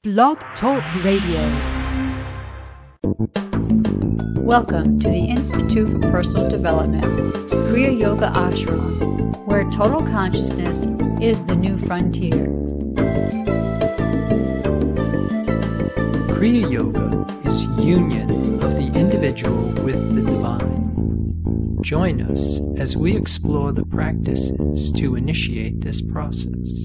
Blog Talk Radio. Welcome to the Institute for Personal Development, Kriya Yoga Ashram, where total consciousness is the new frontier. Kriya Yoga is union of the individual with the divine. Join us as we explore the practices to initiate this process.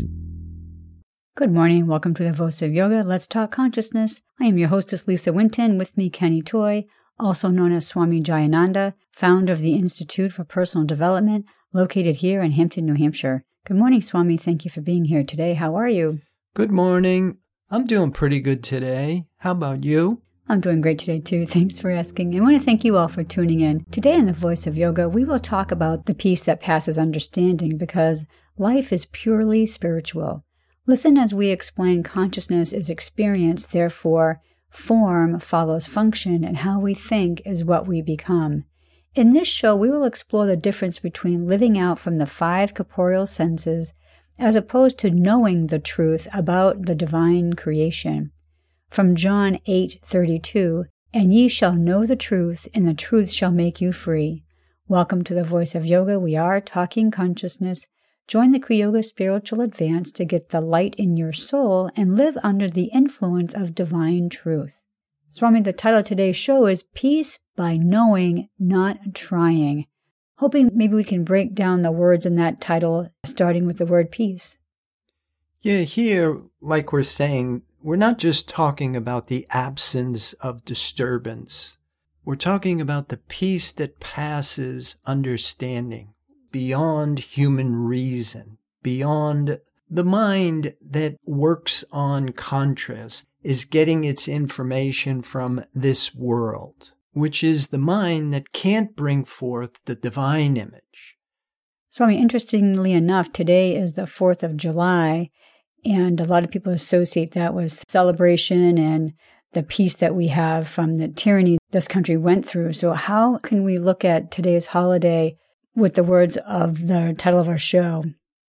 Good morning. Welcome to the Voice of Yoga. Let's talk consciousness. I am your hostess, Lisa Winton. With me, Kenny Toy, also known as Swami Jayananda, founder of the Institute for Personal Development, located here in Hampton, New Hampshire. Good morning, Swami. Thank you for being here today. How are you? Good morning. I'm doing pretty good today. How about you? I'm doing great today, too. Thanks for asking. I want to thank you all for tuning in. Today on the Voice of Yoga, we will talk about the peace that passes understanding because life is purely spiritual. Listen as we explain consciousness is experience, therefore, form follows function, and how we think is what we become. In this show, we will explore the difference between living out from the five corporeal senses as opposed to knowing the truth about the divine creation. From John 8:32, "And ye shall know the truth, and the truth shall make you free." Welcome to the Voice of Yoga. We are talking consciousness. Join the Kriya Yoga Spiritual Advance to get the light in your soul and live under the influence of divine truth. Swami, the title of today's show is Peace by Knowing, Not Trying. Hoping maybe we can break down the words in that title, starting with the word peace. Yeah, here, like we're saying, we're not just talking about the absence of disturbance. We're talking about the peace that passes understanding, beyond human reason, beyond the mind that works on contrast, is getting its information from this world, which is the mind that can't bring forth the divine image. Swami, interestingly enough, today is the 4th of July, and a lot of people associate that with celebration and the peace that we have from the tyranny this country went through. So how can we look at today's holiday with the words of the title of our show?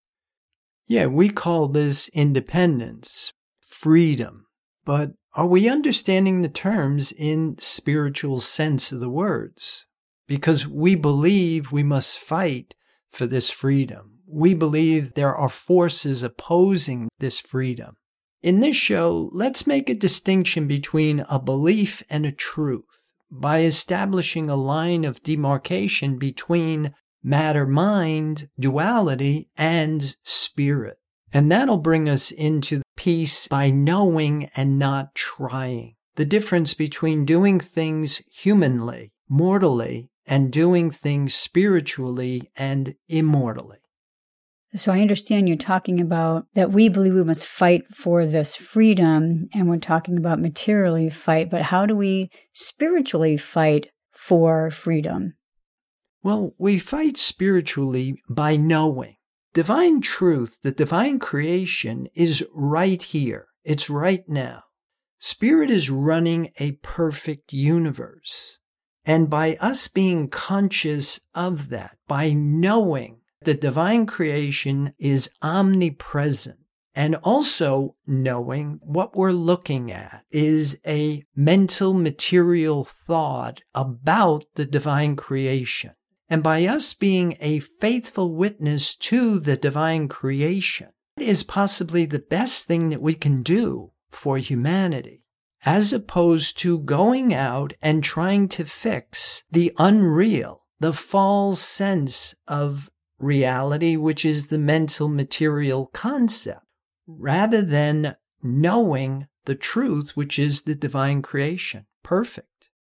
Yeah, we call this independence, freedom. But are we understanding the terms in spiritual sense of the words? Because we believe we must fight for this freedom. We believe there are forces opposing this freedom. In this show, let's make a distinction between a belief and a truth by establishing a line of demarcation between matter-mind, duality, and spirit. And that'll bring us into peace by knowing and not trying. The difference between doing things humanly, mortally, and doing things spiritually and immortally. So I understand you're talking about that we believe we must fight for this freedom, and we're talking about materially fight, but how do we spiritually fight for freedom? Well, we fight spiritually by knowing. Divine truth, the divine creation, is right here. It's right now. Spirit is running a perfect universe. And by us being conscious of that, by knowing the divine creation is omnipresent, and also knowing what we're looking at is a mental material thought about the divine creation. And by us being a faithful witness to the divine creation, it is possibly the best thing that we can do for humanity, as opposed to going out and trying to fix the unreal, the false sense of reality, which is the mental material concept, rather than knowing the truth, which is the divine creation. Perfect.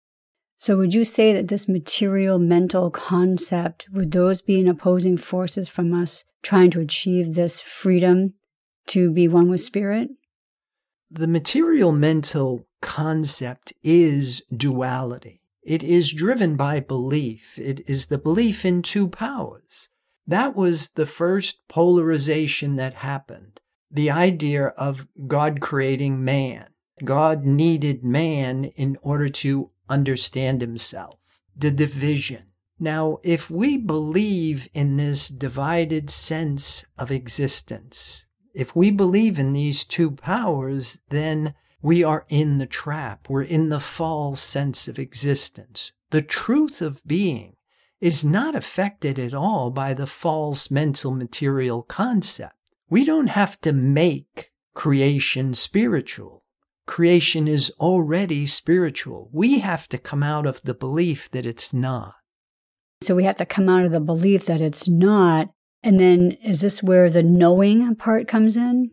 So would you say that this material mental concept, would those be an opposing forces from us trying to achieve this freedom to be one with spirit? The material mental concept is duality. It is driven by belief. It is the belief in two powers. That was the first polarization that happened. The idea of God creating man. God needed man in order to understand himself. The division. Now, if we believe in this divided sense of existence, if we believe in these two powers, then we are in the trap. We're in the false sense of existence. The truth of being is not affected at all by the false mental material concept. We don't have to make creation spiritual. Creation is already spiritual. We have to come out of the belief that it's not. So we have to come out of the belief that it's not. And then is this where the knowing part comes in?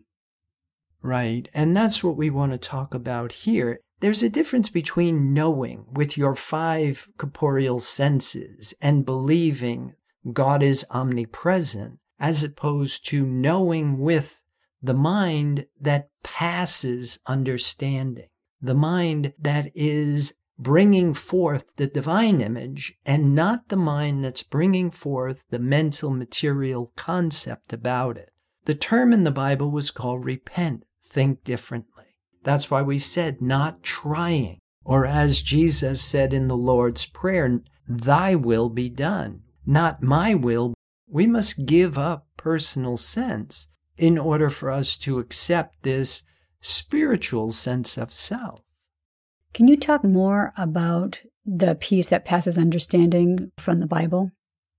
Right. And that's what we want to talk about here. There's a difference between knowing with your 5 corporeal senses and believing God is omnipresent, as opposed to knowing with the mind that passes understanding, the mind that is bringing forth the divine image and not the mind that's bringing forth the mental material concept about it. The term in the Bible was called repent, think differently. That's why we said not trying, or as Jesus said in the Lord's Prayer, thy will be done, not my will. We must give up personal sense in order for us to accept this spiritual sense of self. Can you talk more about the peace that passes understanding from the Bible?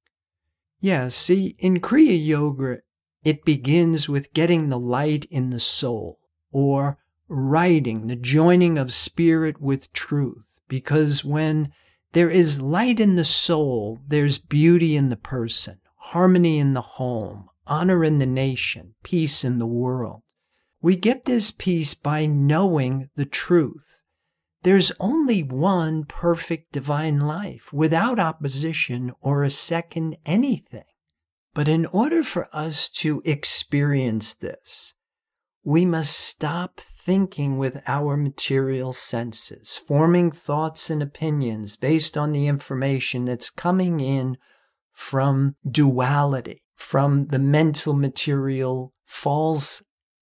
Yeah, see, in Kriya Yoga, it begins with getting the light in the soul, or writing, the joining of spirit with truth. Because when there is light in the soul, there's beauty in the person, harmony in the home, honor in the nation, peace in the world. We get this peace by knowing the truth. There's only one perfect divine life without opposition or a second anything. But in order for us to experience this, we must stop thinking with our material senses, forming thoughts and opinions based on the information that's coming in from duality, from the mental material false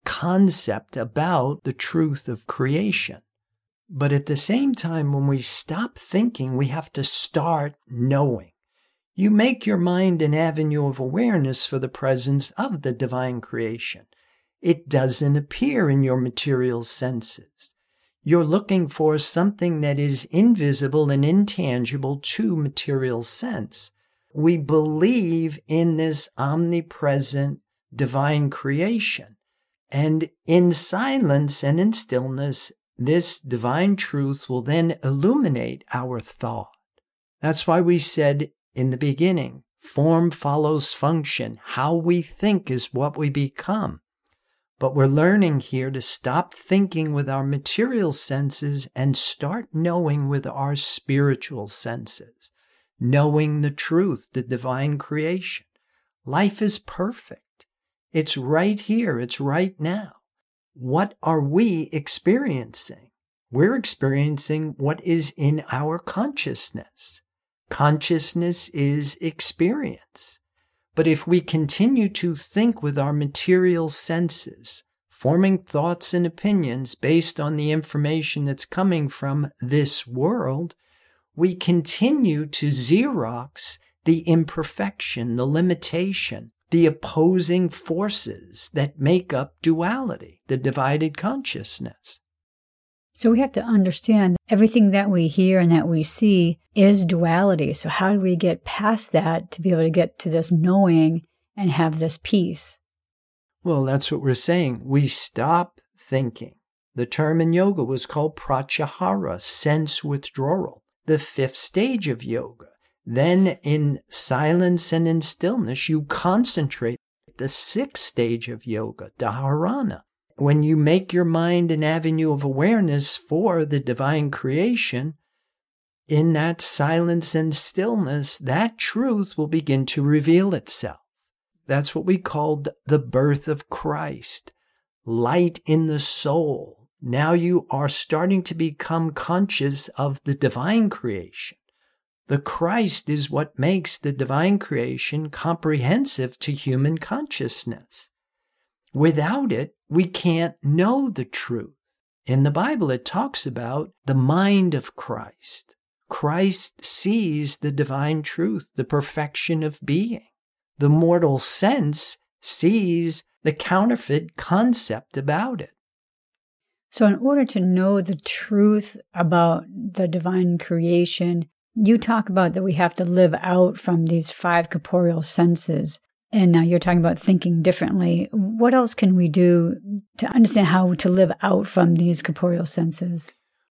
concept about the truth of creation. But at the same time, when we stop thinking, we have to start knowing. You make your mind an avenue of awareness for the presence of the divine creation. It doesn't appear in your material senses. You're looking for something that is invisible and intangible to material sense. We believe in this omnipresent divine creation. And in silence and in stillness, this divine truth will then illuminate our thought. That's why we said in the beginning, form follows function. How we think is what we become. But we're learning here to stop thinking with our material senses and start knowing with our spiritual senses. Knowing the truth, the divine creation. Life is perfect. It's right here. It's right now. What are we experiencing? We're experiencing what is in our consciousness. Consciousness is experience. But if we continue to think with our material senses, forming thoughts and opinions based on the information that's coming from this world, we continue to Xerox the imperfection, the limitation, the opposing forces that make up duality, the divided consciousness. So we have to understand everything that we hear and that we see is duality. So how do we get past that to be able to get to this knowing and have this peace? Well, that's what we're saying. We stop thinking. The term in yoga was called pratyahara, sense withdrawal, the 5th stage of yoga. Then in silence and in stillness, you concentrate. The 6th stage of yoga, dharana. When you make your mind an avenue of awareness for the divine creation, in that silence and stillness, that truth will begin to reveal itself. That's what we called the birth of Christ. Light in the soul. Now you are starting to become conscious of the divine creation. The Christ is what makes the divine creation comprehensive to human consciousness. Without it, we can't know the truth. In the Bible, it talks about the mind of Christ. Christ sees the divine truth, the perfection of being. The mortal sense sees the counterfeit concept about it. So in order to know the truth about the divine creation, you talk about that we have to live out from these 5 corporeal senses. And now you're talking about thinking differently. What else can we do to understand how to live out from these corporeal senses?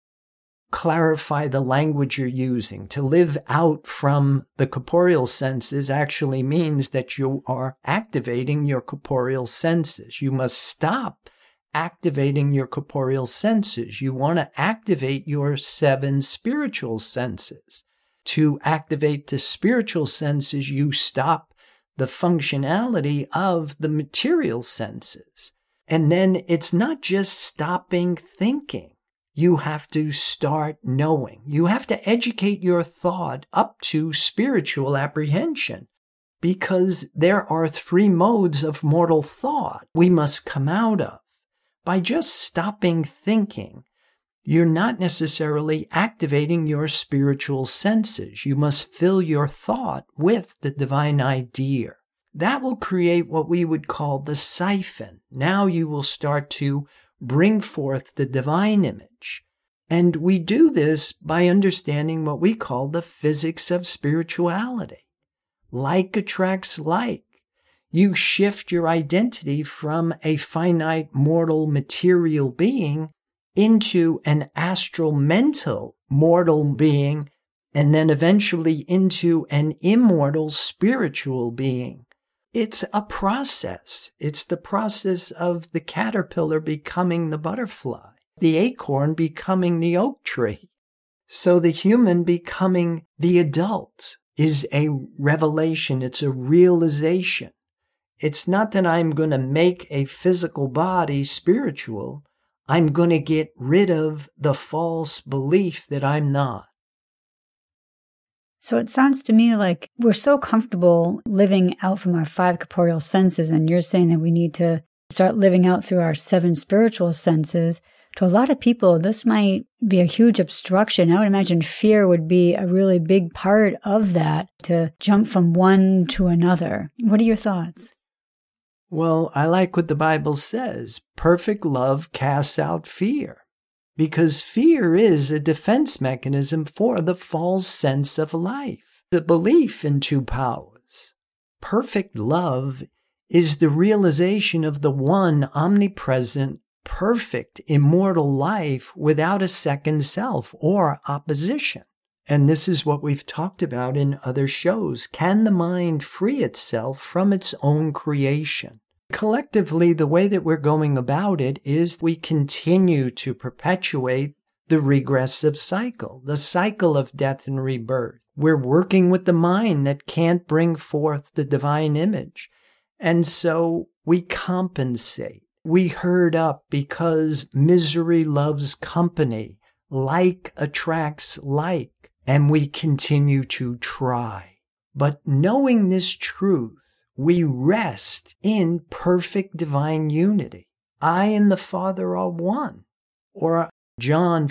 Clarify the language you're using. To live out from the corporeal senses actually means that you are activating your corporeal senses. You must stop activating your corporeal senses. You want to activate your 7 spiritual senses. To activate the spiritual senses, you stop the functionality of the material senses. And then it's not just stopping thinking. You have to start knowing. You have to educate your thought up to spiritual apprehension, because there are 3 modes of mortal thought we must come out of. By just stopping thinking, you're not necessarily activating your spiritual senses. You must fill your thought with the divine idea. That will create what we would call the siphon. Now you will start to bring forth the divine image. And we do this by understanding what we call the physics of spirituality. Like attracts like. You shift your identity from a finite mortal material being into an astral mental mortal being, and then eventually into an immortal spiritual being. It's a process. It's the process of the caterpillar becoming the butterfly, the acorn becoming the oak tree. So the human becoming the adult is a revelation. It's a realization. It's not that I'm going to make a physical body spiritual. I'm going to get rid of the false belief that I'm not. So it sounds to me like we're so comfortable living out from our 5 corporeal senses, and you're saying that we need to start living out through our 7 spiritual senses. To a lot of people, this might be a huge obstruction. I would imagine fear would be a really big part of that, to jump from one to another. What are your thoughts? Well, I like what the Bible says. Perfect love casts out fear. Because fear is a defense mechanism for the false sense of life, the belief in 2 powers. Perfect love is the realization of the one omnipresent, perfect, immortal life without a second self or opposition. And this is what we've talked about in other shows. Can the mind free itself from its own creation? Collectively, the way that we're going about it is we continue to perpetuate the regressive cycle, the cycle of death and rebirth. We're working with the mind that can't bring forth the divine image. And so we compensate. We herd up because misery loves company. Like attracts like. And we continue to try. But knowing this truth, we rest in perfect divine unity. I and the Father are one. Or John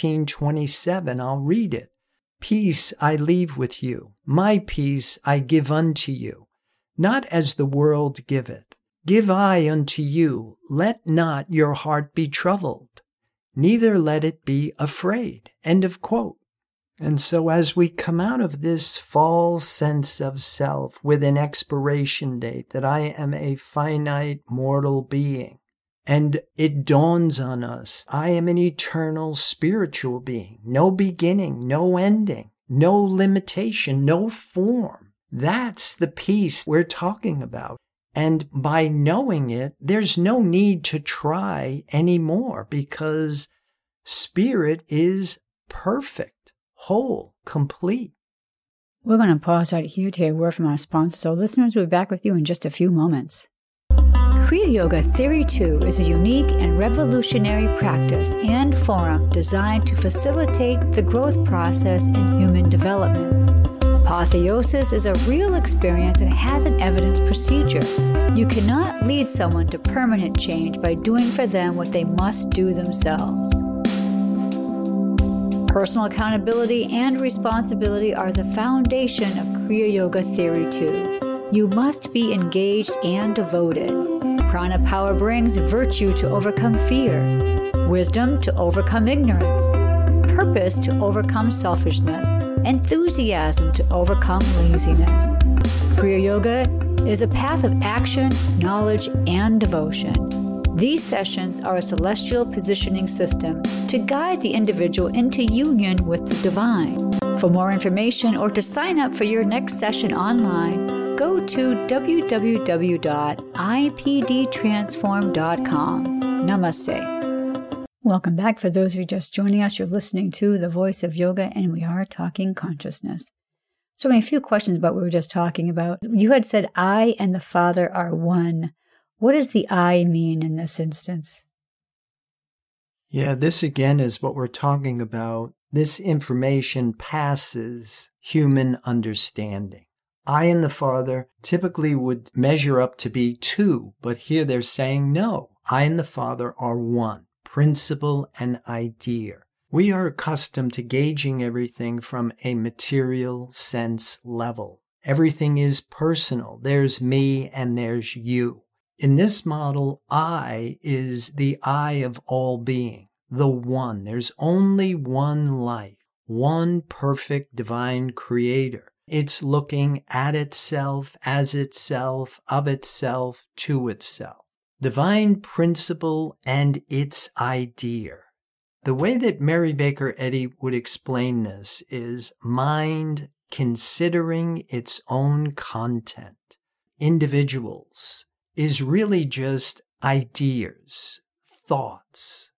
14:27, I'll read it. Peace I leave with you. My peace I give unto you. Not as the world giveth. Give I unto you. Let not your heart be troubled. Neither let it be afraid. End of quote. And so as we come out of this false sense of self with an expiration date that I am a finite mortal being, and it dawns on us, I am an eternal spiritual being, no beginning, no ending, no limitation, no form. That's the peace we're talking about. And by knowing it, there's no need to try anymore, because spirit is perfect. Whole, complete. We're going to pause right here to hear a word from our sponsor, so listeners will be back with you in just a few moments. Kriya Yoga Theory 2 is a unique and revolutionary practice and forum designed to facilitate the growth process in human development. Apotheosis is a real experience and has an evidence procedure. You cannot lead someone to permanent change by doing for them what they must do themselves. Personal accountability and responsibility are the foundation of Kriya Yoga Theory 2. You must be engaged and devoted. Prana Power brings virtue to overcome fear. wisdom to overcome ignorance, purpose to overcome selfishness, enthusiasm to overcome laziness. Kriya Yoga is a path of action, knowledge, and devotion. These sessions are a celestial positioning system to guide the individual into union with the divine. For more information or to sign up for your next session online, go to www.ipdtransform.com. Namaste. Welcome back. For those of you just joining us, you're listening to The Voice of Yoga, and we are talking consciousness. So, a few questions about what we were just talking about. You had said, I and the Father are one. What does the I mean in this instance? Yeah, this again is what we're talking about. This information passes human understanding. I and the Father typically would measure up to be two, but here they're saying no. I and the Father are one, principle and idea. We are accustomed to gauging everything from a material sense level. Everything is personal. There's me and there's you. In this model, I is the I of all being, the one. There's only one life, one perfect divine creator. It's looking at itself, as itself, of itself, to itself. Divine principle and its idea. The way that Mary Baker Eddy would explain this is mind considering its own content. Individuals is really just ideas, thoughts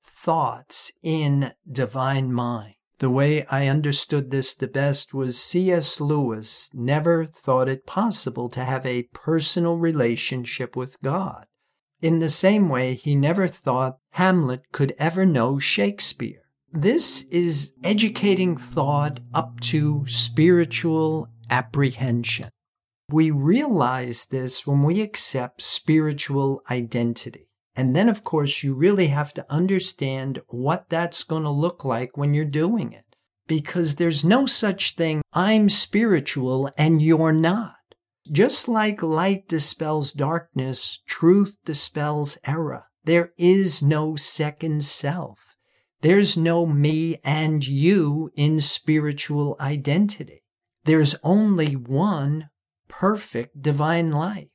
in divine mind. The way I understood this the best was C.S. Lewis never thought it possible to have a personal relationship with God. In the same way, he never thought Hamlet could ever know Shakespeare. This is educating thought up to spiritual apprehension. We realize this when we accept spiritual identity. And then, of course, you really have to understand what that's going to look like when you're doing it. Because there's no such thing, I'm spiritual and you're not. Just like light dispels darkness, truth dispels error. There is no second self. There's no me and you in spiritual identity. There's only one perfect divine life.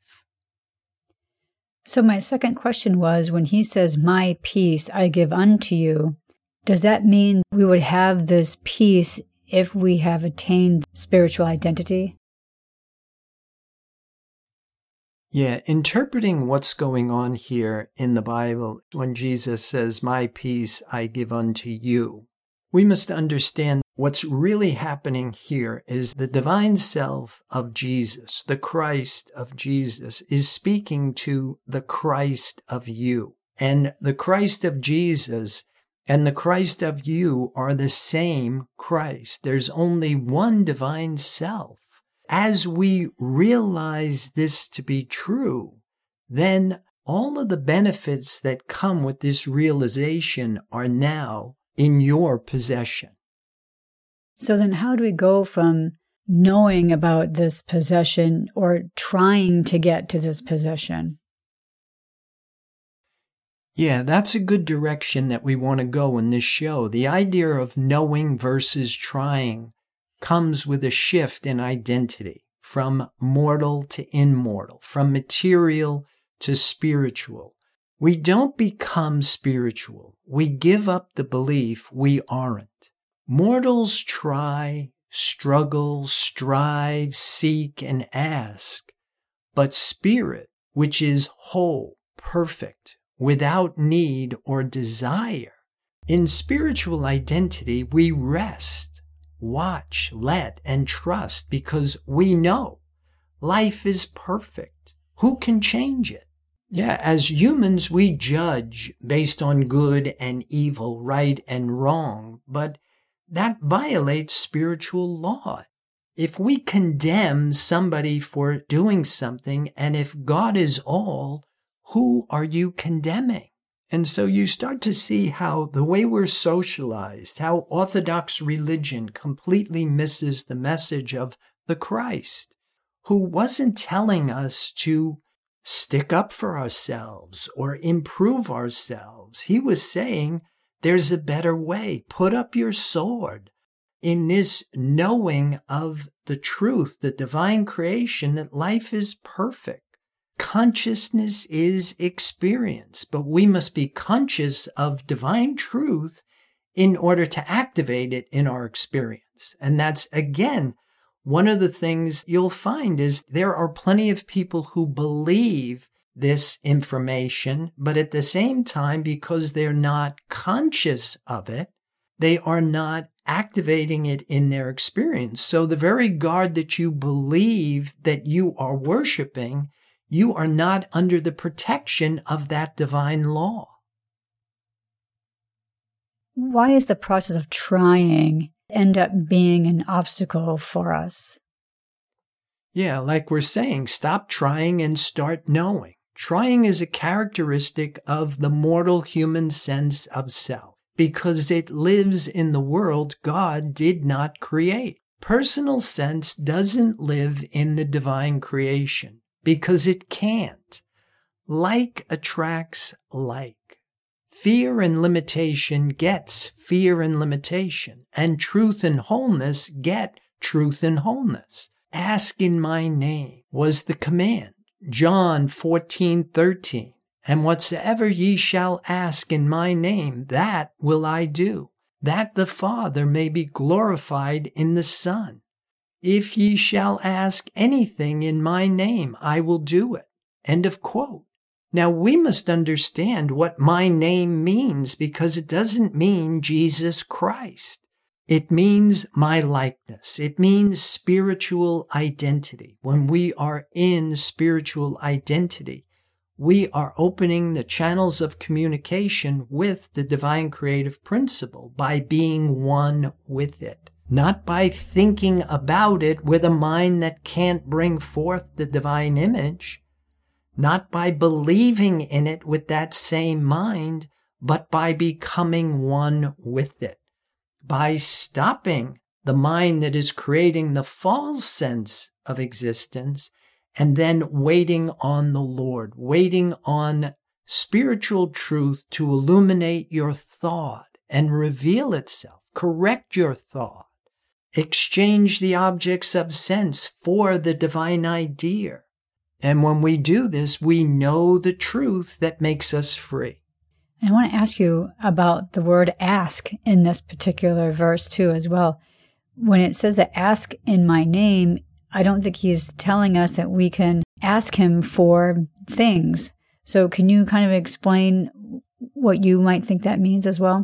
So my second question was, when he says, my peace I give unto you, does that mean we would have this peace if we have attained spiritual identity? Yeah, interpreting what's going on here in the Bible, when Jesus says, my peace I give unto you, we must understand what's really happening here is the divine self of Jesus, the Christ of Jesus, is speaking to the Christ of you. And the Christ of Jesus and the Christ of you are the same Christ. There's only one divine self. As we realize this to be true, then all of the benefits that come with this realization are now in your possession. So then how do we go from knowing about this possession or trying to get to this possession? Yeah, that's a good direction that we want to go in this show. The idea of knowing versus trying comes with a shift in identity from mortal to immortal, from material to spiritual. We don't become spiritual. We give up the belief we aren't. Mortals try, struggle, strive, seek, and ask. But spirit, which is whole, perfect, without need or desire, in spiritual identity we rest. Watch, let, and trust because we know life is perfect. Who can change it? Yeah, as humans, we judge based on good and evil, right and wrong, but that violates spiritual law. If we condemn somebody for doing something, and if God is all, who are you condemning? And so you start to see how the way we're socialized, how Orthodox religion completely misses the message of the Christ, who wasn't telling us to stick up for ourselves or improve ourselves ourselves. He was saying, there's a better way. Put up your sword in this knowing of the truth, the divine creation, that life is perfect. Consciousness is experience, but we must be conscious of divine truth in order to activate it in our experience. And that's, again, one of the things you'll find is there are plenty of people who believe this information, but at the same time, because they're not conscious of it, they are not activating it in their experience. So the very God that you believe that you are worshiping, you are not under the protection of that divine law. Why is the process of trying end up being an obstacle for us? Yeah, like we're saying, stop trying and start knowing. Trying is a characteristic of the mortal human sense of self because it lives in the world God did not create. Personal sense doesn't live in the divine creation because it can't. Like attracts like. Fear and limitation gets fear and limitation, and truth and wholeness get truth and wholeness. Ask in my name was the command. John 14:13. And whatsoever ye shall ask in my name, that will I do, that the Father may be glorified in the Son. If ye shall ask anything in my name, I will do it. End of quote. Now, we must understand what my name means because it doesn't mean Jesus Christ. It means my likeness. It means spiritual identity. When we are in spiritual identity, we are opening the channels of communication with the divine creative principle by being one with it, not by thinking about it with a mind that can't bring forth the divine image. Not by believing in it with that same mind, but by becoming one with it. By stopping the mind that is creating the false sense of existence and then waiting on the Lord, waiting on spiritual truth to illuminate your thought and reveal itself, correct your thought, exchange the objects of sense for the divine idea. And when we do this, we know the truth that makes us free. I want to ask you about the word ask in this particular verse too as well. When it says that ask in my name, I don't think he's telling us that we can ask him for things. So can you kind of explain what you might think that means as well?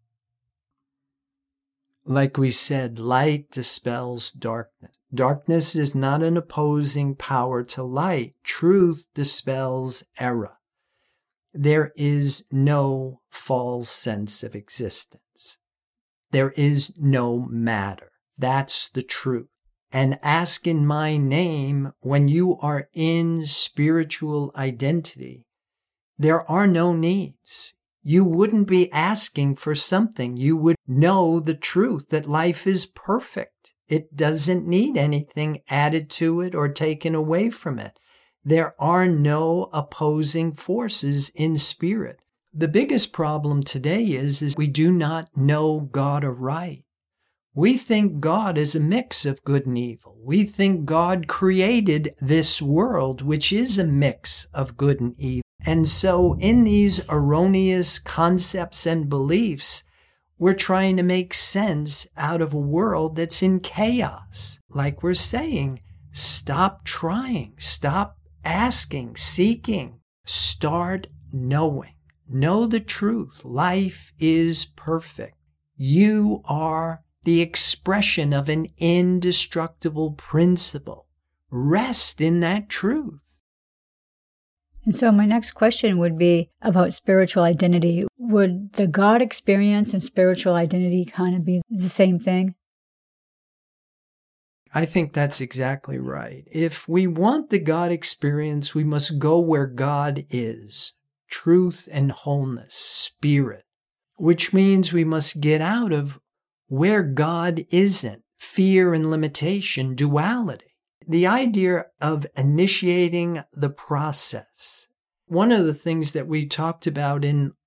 Like we said, light dispels darkness. Darkness is not an opposing power to light. Truth dispels error. There is no false sense of existence. There is no matter. That's the truth. And ask in my name, when you are in spiritual identity, there are no needs. You wouldn't be asking for something. You would know the truth that life is perfect. It doesn't need anything added to it or taken away from it. There are no opposing forces in spirit. The biggest problem today is we do not know God aright. We think God is a mix of good and evil. We think God created this world, which is a mix of good and evil. And so in these erroneous concepts and beliefs, we're trying to make sense out of a world that's in chaos. Like we're saying, stop trying, stop asking, seeking, start knowing. Know the truth. Life is perfect. You are the expression of an indestructible principle. Rest in that truth. And so my next question would be about spiritual identity. Would the God experience and spiritual identity kind of be the same thing? I think that's exactly right. If we want the God experience, we must go where God is, truth and wholeness, spirit, which means we must get out of where God isn't, fear and limitation, duality. The idea of initiating the process. One of the things that we talked about in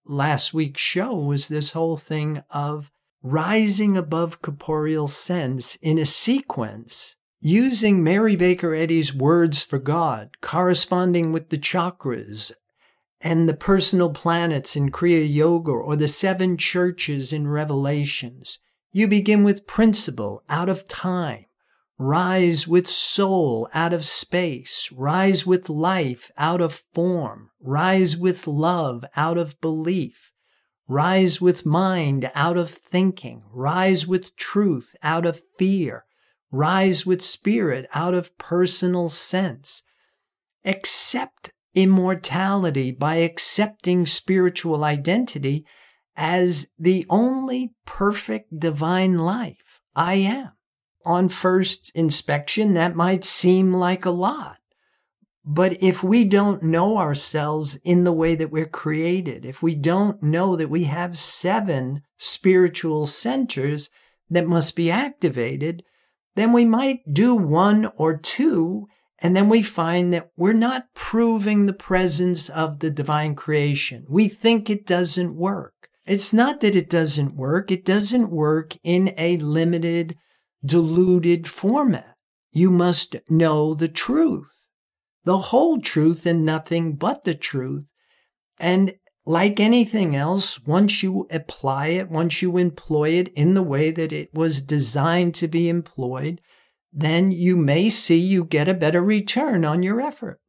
last week's show was this whole thing of rising above corporeal sense in a sequence, using Mary Baker Eddy's words for God, corresponding with the chakras and the personal planets in Kriya Yoga or the 7 churches in Revelations. You begin with principle, out of time. Rise with soul, out of space. Rise with life, out of form. Rise with love, out of belief. Rise with mind, out of thinking. Rise with truth, out of fear. Rise with spirit, out of personal sense. Accept immortality by accepting spiritual identity as the only perfect divine life. I am. On first inspection, that might seem like a lot. But if we don't know ourselves in the way that we're created, if we don't know that we have 7 spiritual centers that must be activated, then we might do 1 or 2, and then we find that we're not proving the presence of the divine creation. We think it doesn't work. It's not that it doesn't work. It doesn't work in a limited, diluted format. You must know the truth, the whole truth and nothing but the truth. And like anything else, once you apply it, once you employ it in the way that it was designed to be employed, then you may see you get a better return on your effort.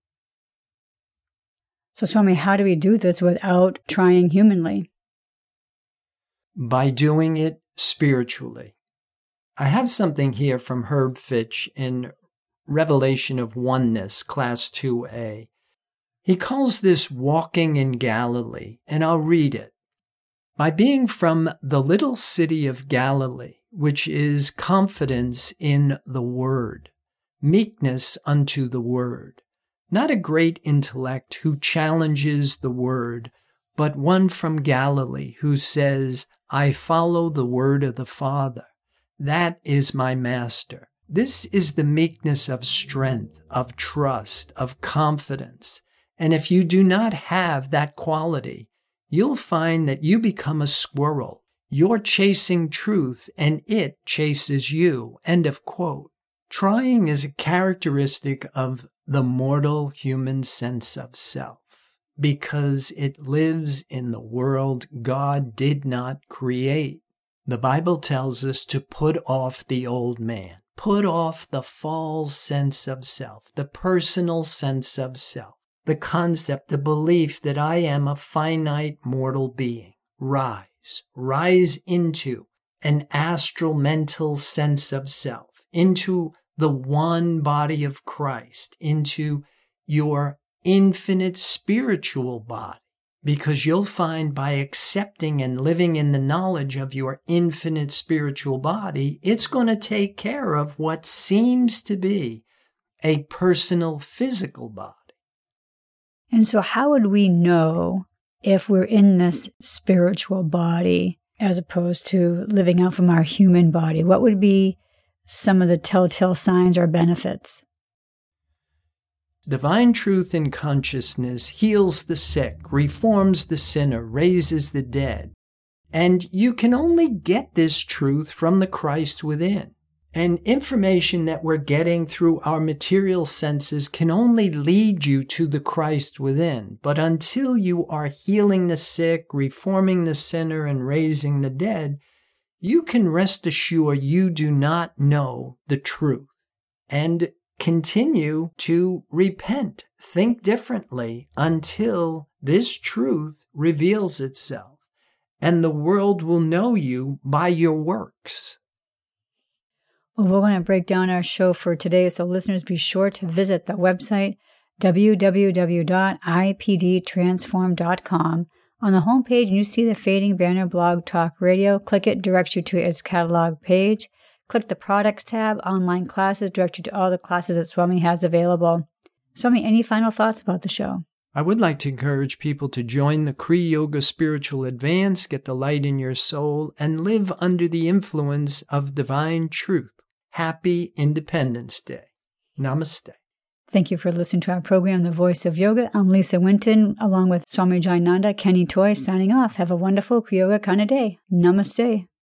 So, Swami, how do we do this without trying humanly? By doing it spiritually. I have something here from Herb Fitch in Revelation of Oneness, Class 2A. He calls this walking in Galilee, and I'll read it. By being from the little city of Galilee, which is confidence in the Word, meekness unto the Word, not a great intellect who challenges the Word, but one from Galilee who says, I follow the word of the Father. That is my master. This is the meekness of strength, of trust, of confidence. And if you do not have that quality, you'll find that you become a squirrel. You're chasing truth and it chases you. End of quote. Trying is a characteristic of the mortal human sense of self because it lives in the world God did not create. The Bible tells us to put off the old man, put off the false sense of self, the personal sense of self, the concept, the belief that I am a finite mortal being. Rise into an astral mental sense of self, into the one body of Christ, into your infinite spiritual body, because you'll find by accepting and living in the knowledge of your infinite spiritual body, it's going to take care of what seems to be a personal physical body. And so how would we know if we're in this spiritual body as opposed to living out from our human body? What would be some of the telltale signs or benefits? Divine truth in consciousness heals the sick, reforms the sinner, raises the dead. And you can only get this truth from the Christ within. And information that we're getting through our material senses can only lead you to the Christ within. But until you are healing the sick, reforming the sinner, and raising the dead, you can rest assured you do not know the truth. And continue to repent, think differently until this truth reveals itself. And the world will know you by your works. Well, we're going to break down our show for today, so listeners, be sure to visit the website www.ipdtransform.com. On the homepage, you see the Fading Banner Blog Talk Radio. Click it, directs you to its catalog page. Click the Products tab, Online Classes, direct you to all the classes that Swami has available. Swami, any final thoughts about the show? I would like to encourage people to join the Kriya Yoga Spiritual Advance, get the light in your soul, and live under the influence of divine truth. Happy Independence Day. Namaste. Thank you for listening to our program, The Voice of Yoga. I'm Lisa Winton, along with Swami Jayananda, Kenny Toy, signing off. Have a wonderful Yoga kind of day. Namaste.